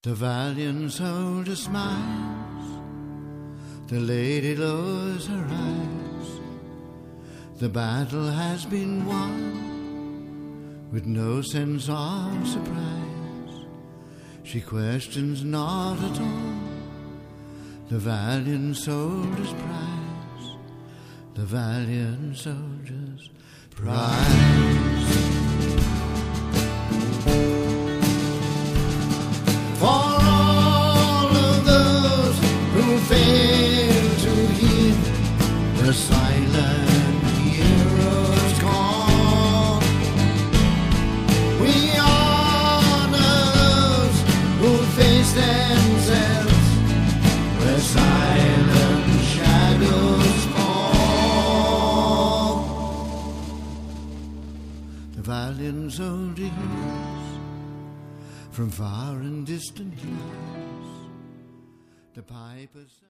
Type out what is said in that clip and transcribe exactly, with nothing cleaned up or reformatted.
The valiant soldier smiles, the lady lowers her eyes. The battle has been won with no sense of surprise. She questions not at all the valiant soldier's prize, the valiant soldier's prize. For all of those who fail to heed the silent hero's call, we honor those who face themselves where silent shadows fall. The valiant soldier hears from far and distant lands the pipers.